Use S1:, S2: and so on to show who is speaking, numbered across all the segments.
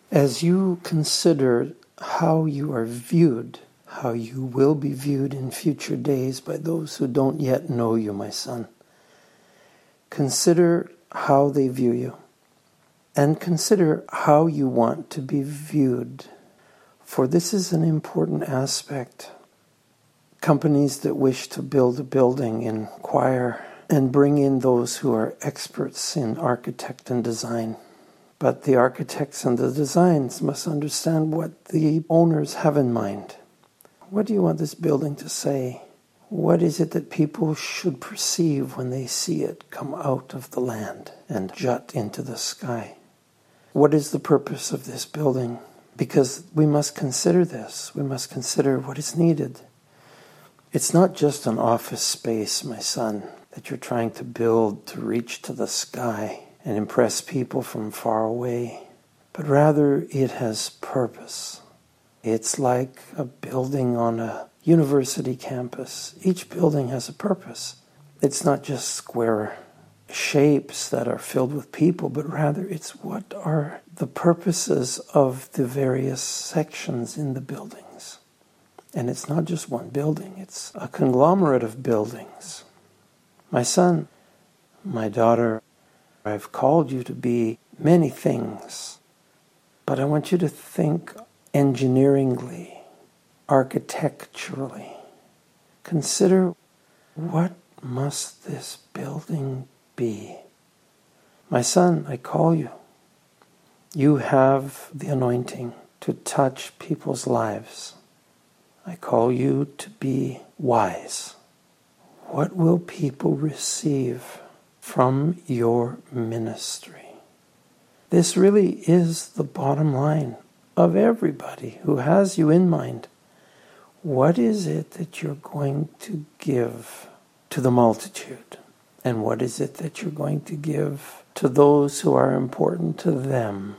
S1: As you consider how you are viewed, how you will be viewed in future days by those who don't yet know you, my son, consider how they view you, and consider how you want to be viewed, for this is an important aspect. Companies that wish to build a building inquire and bring in those who are experts in architect and design. But the architects and the designs must understand what the owners have in mind. What do you want this building to say? What is it that people should perceive when they see it come out of the land and jut into the sky? What is the purpose of this building? Because we must consider this. We must consider what is needed. It's not just an office space, my son, that you're trying to build to reach to the sky and impress people from far away, but rather it has purpose. It's like a building on a university campus. Each building has a purpose. It's not just square shapes that are filled with people, but rather it's what are the purposes of the various sections in the buildings. And it's not just one building, it's a conglomerate of buildings. My son, my daughter, I've called you to be many things, but I want you to think engineeringly, architecturally. Consider, what must this building be? My son, I call you. You have the anointing to touch people's lives. I call you to be wise. What will people receive from your ministry? This really is the bottom line of everybody who has you in mind. What is it that you're going to give to the multitude? And what is it that you're going to give to those who are important to them?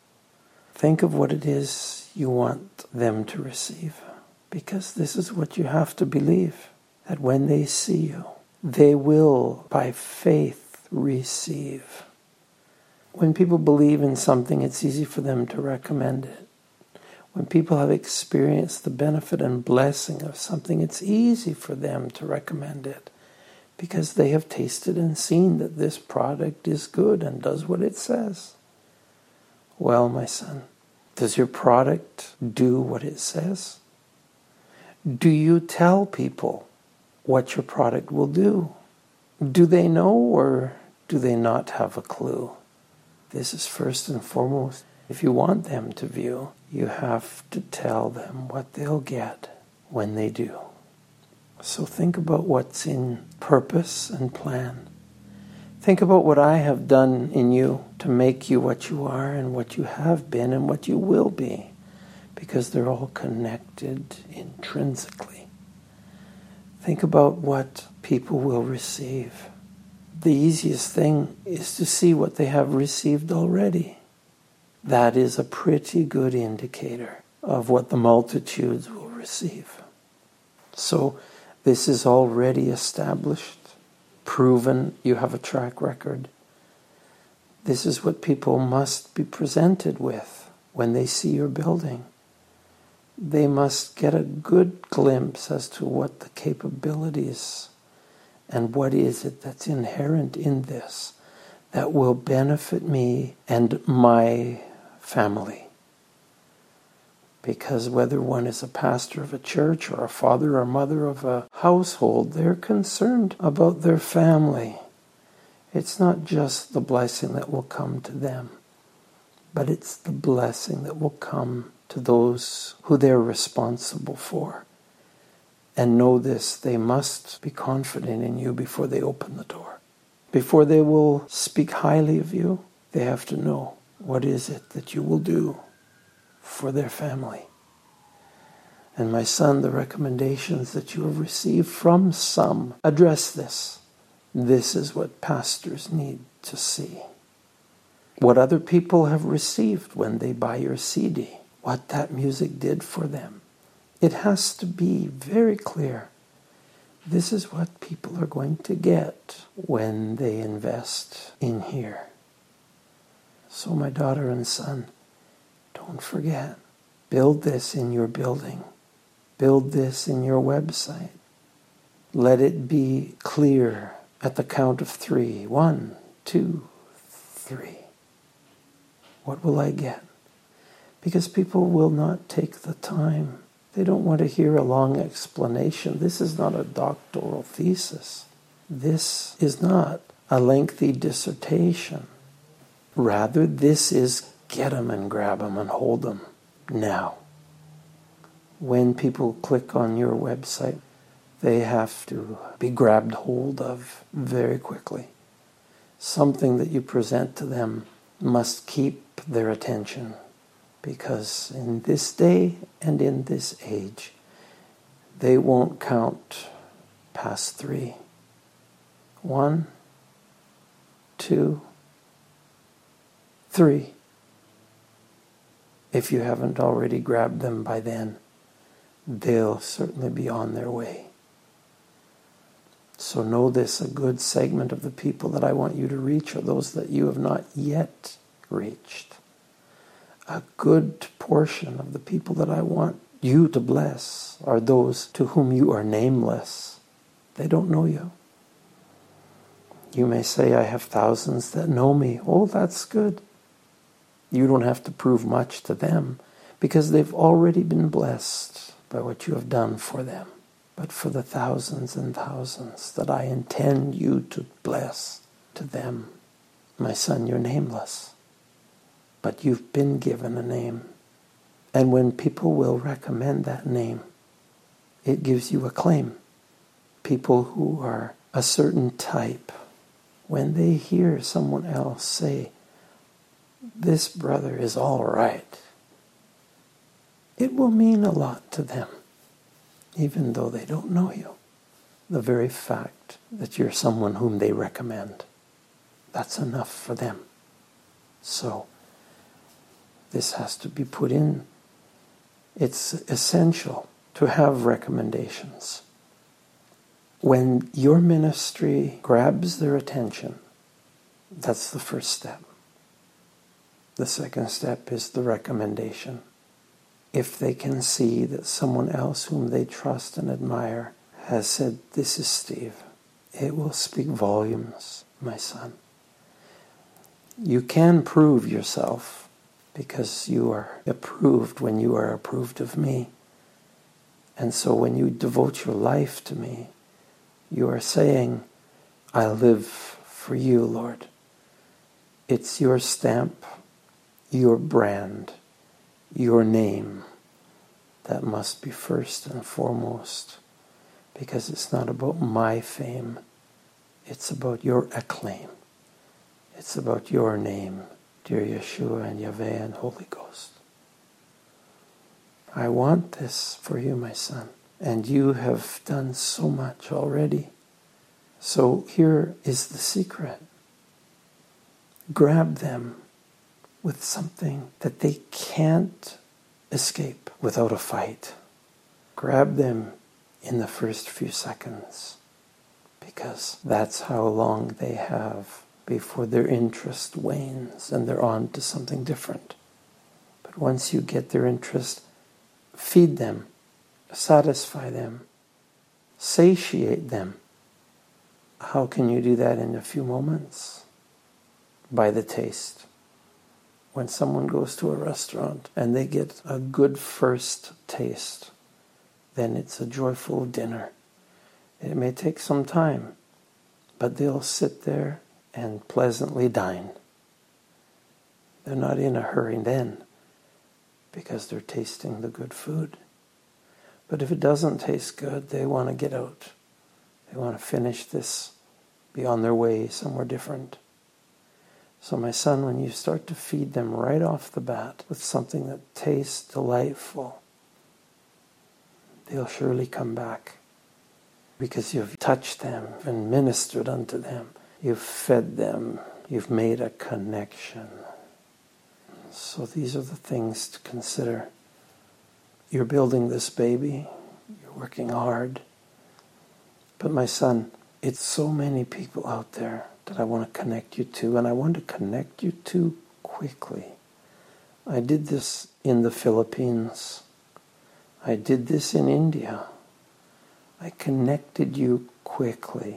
S1: Think of what it is you want them to receive, because this is what you have to believe, that when they see you, they will, by faith, receive. When people believe in something, it's easy for them to recommend it. When people have experienced the benefit and blessing of something, it's easy for them to recommend it because they have tasted and seen that this product is good and does what it says. Well, my son, does your product do what it says? Do you tell people what your product will do? Do they know, or do they not have a clue? This is first and foremost. If you want them to view, you have to tell them what they'll get when they do. So think about what's in purpose and plan. Think about what I have done in you to make you what you are and what you have been and what you will be, because they're all connected intrinsically. Think about what people will receive. The easiest thing is to see what they have received already. That is a pretty good indicator of what the multitudes will receive. So this is already established, proven, you have a track record. This is what people must be presented with when they see your building. They must get a good glimpse as to what the capabilities and what is it that's inherent in this that will benefit me and my family. Because whether one is a pastor of a church or a father or mother of a household, they're concerned about their family. It's not just the blessing that will come to them, but it's the blessing that will come to those who they're responsible for. And know this, they must be confident in you before they open the door. Before they will speak highly of you, they have to know what is it that you will do for their family. And my son, the recommendations that you have received from some address this. This is what pastors need to see. What other people have received when they buy your CD, what that music did for them. It has to be very clear. This is what people are going to get when they invest in here. So my daughter and son, Don't forget. Build this in your building. Build this in your website. Let it be clear at the count of 3. 1, 2, 3. What will I get? Because people will not take the time. They don't want to hear a long explanation. This is not a doctoral thesis. This is not a lengthy dissertation. Rather, this is get them and grab them and hold them now. When people click on your website, they have to be grabbed hold of very quickly. Something that you present to them must keep their attention, because in this day and in this age, they won't count past 3. 1, 2, 3. If you haven't already grabbed them by then, they'll certainly be on their way. So know this, a good segment of the people that I want you to reach are those that you have not yet reached. A good portion of the people that I want you to bless are those to whom you are nameless. They don't know you. You may say, I have thousands that know me. Oh, that's good. You don't have to prove much to them because they've already been blessed by what you have done for them. But for the thousands and thousands that I intend you to bless, to them, my son, you're nameless. But you've been given a name. And when people will recommend that name, it gives you a claim. People who are a certain type, when they hear someone else say, this brother is all right, it will mean a lot to them, even though they don't know you. The very fact that you're someone whom they recommend, that's enough for them. So, this has to be put in. It's essential to have recommendations. When your ministry grabs their attention, that's the first step. The second step is the recommendation. If they can see that someone else whom they trust and admire has said, this is Steve, it will speak volumes, my son. You can prove yourself because you are approved when you are approved of me. And so when you devote your life to me, you are saying, I live for you, Lord. It's your stamp, your brand, your name that must be first and foremost, because it's not about my fame, it's about your acclaim. It's about your name, dear Yeshua and Yahweh and Holy Ghost. I want this for you, my son, and you have done so much already. So here is the secret. Grab them with something that they can't escape without a fight. Grab them in the first few seconds, because that's how long they have before their interest wanes and they're on to something different. But once you get their interest, feed them, satisfy them, satiate them. How can you do that in a few moments? By the taste. When someone goes to a restaurant and they get a good first taste, then it's a joyful dinner. It may take some time, but they'll sit there and pleasantly dine. They're not in a hurry then, because they're tasting the good food. But if it doesn't taste good, they want to get out. They want to finish this, be on their way somewhere different. So my son, when you start to feed them right off the bat with something that tastes delightful, they'll surely come back, because you've touched them and ministered unto them. You've fed them. You've made a connection. So these are the things to consider. You're building this baby. You're working hard. But my son, it's so many people out there that I want to connect you to, and I want to connect you to quickly. I did this in the Philippines. I did this in India. I connected you quickly.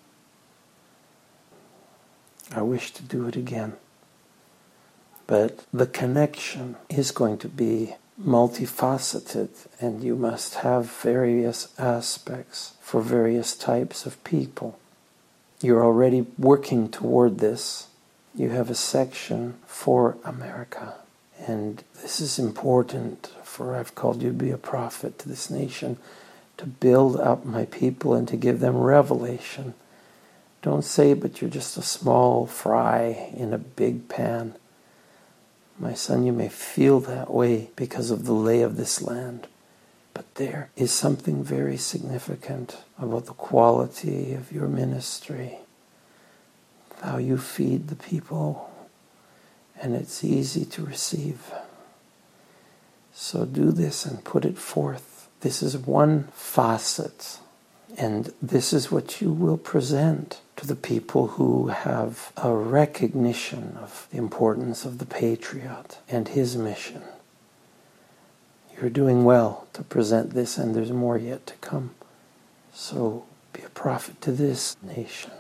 S1: I wish to do it again. But the connection is going to be multifaceted, and you must have various aspects for various types of people. You're already working toward this. You have a section for America. And this is important, for I've called you to be a prophet to this nation, to build up my people and to give them revelation. Don't say, but you're just a small fry in a big pan. My son, you may feel that way because of the lay of this land. But there is something very significant about the quality of your ministry, how you feed the people, and it's easy to receive. So do this and put it forth. This is one facet, and this is what you will present to the people who have a recognition of the importance of the patriot and his mission. You're doing well to present this, and there's more yet to come. So be a prophet to this nation.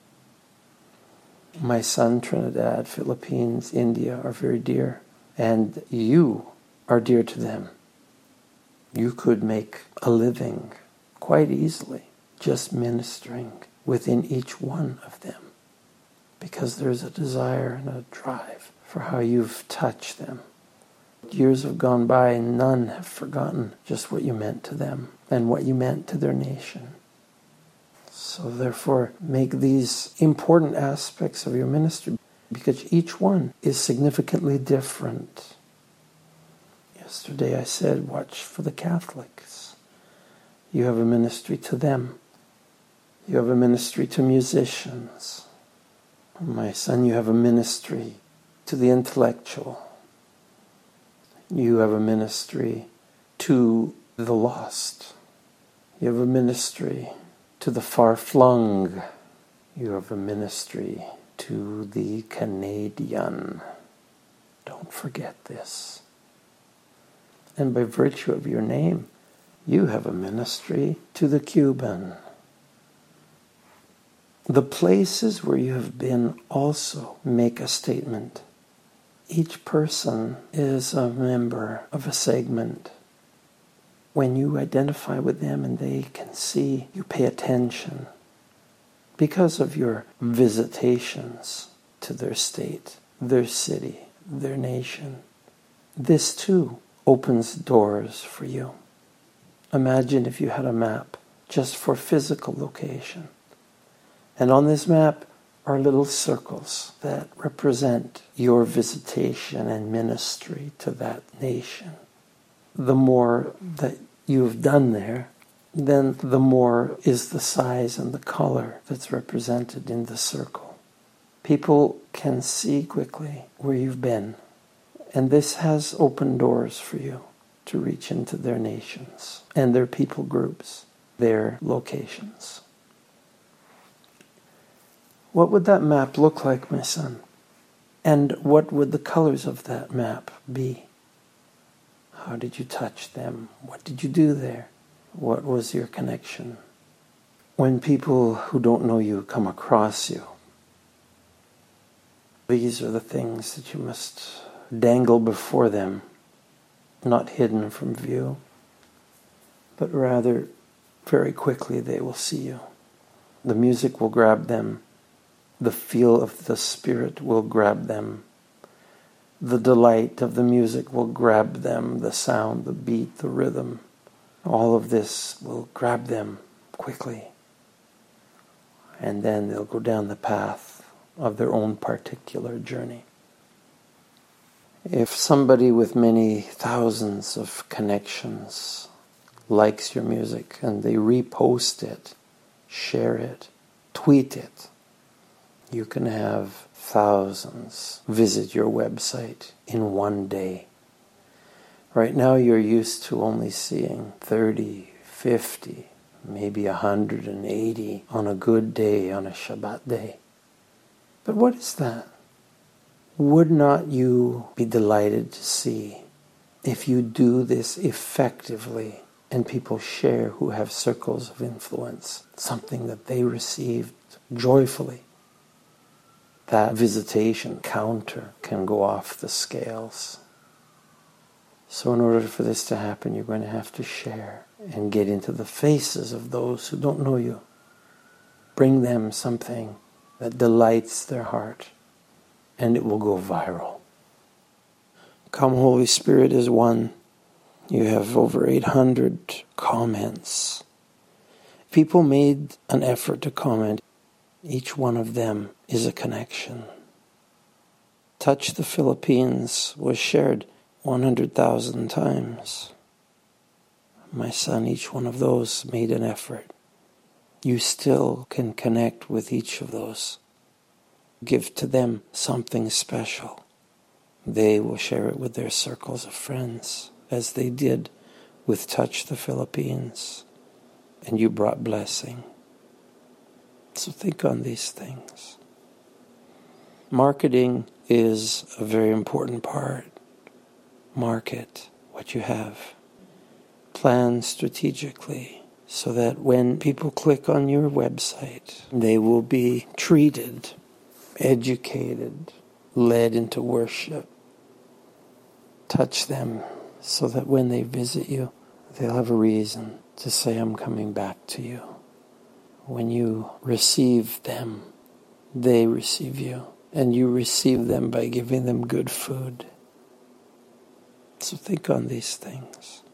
S1: My son, Trinidad, Philippines, India are very dear, and you are dear to them. You could make a living quite easily just ministering within each one of them, because there's a desire and a drive for how you've touched them. Years have gone by and none have forgotten just what you meant to them and what you meant to their nation. So therefore, make these important aspects of your ministry, because each one is significantly different. Yesterday I said, watch for the Catholics. You have a ministry to them. You have a ministry to musicians. My son, you have a ministry to the intellectual. You have a ministry to the lost. You have a ministry to the far-flung. You have a ministry to the Canadian. Don't forget this. And by virtue of your name, you have a ministry to the Cuban. The places where you have been also make a statement. Each person is a member of a segment. When you identify with them and they can see you pay attention because of your visitations to their state, their city, their nation, this too opens doors for you. Imagine if you had a map just for physical location. And on this map are little circles that represent your visitation and ministry to that nation. The more that you've done there, then the more is the size and the color that's represented in the circle. People can see quickly where you've been, and this has opened doors for you to reach into their nations and their people groups, their locations. What would that map look like, my son? And what would the colors of that map be? How did you touch them? What did you do there? What was your connection? When people who don't know you come across you, these are the things that you must dangle before them, not hidden from view, but rather very quickly they will see you. The music will grab them. The feel of the Spirit will grab them. The delight of the music will grab them. The sound, the beat, the rhythm. All of this will grab them quickly. And then they'll go down the path of their own particular journey. If somebody with many thousands of connections likes your music and they repost it, share it, tweet it, you can have thousands visit your website in one day. Right now you're used to only seeing 30, 50, maybe 180 on a good day, on a Shabbat day. But what is that? Would not you be delighted to see if you do this effectively and people share who have circles of influence, something that they received joyfully? That visitation counter can go off the scales. So in order for this to happen, you're going to have to share and get into the faces of those who don't know you. Bring them something that delights their heart, and it will go viral. Come Holy Spirit is one. You have over 800 comments. People made an effort to comment. Each one of them is a connection. Touch the Philippines was shared 100,000 times. My son, each one of those made an effort. You still can connect with each of those. Give to them something special. They will share it with their circles of friends, as they did with Touch the Philippines. And you brought blessing. So think on these things. Marketing is a very important part. Market what you have. Plan strategically so that when people click on your website, they will be treated, educated, led into worship. Touch them so that when they visit you, they'll have a reason to say, I'm coming back to you. When you receive them, they receive you. And you receive them by giving them good food. So think on these things.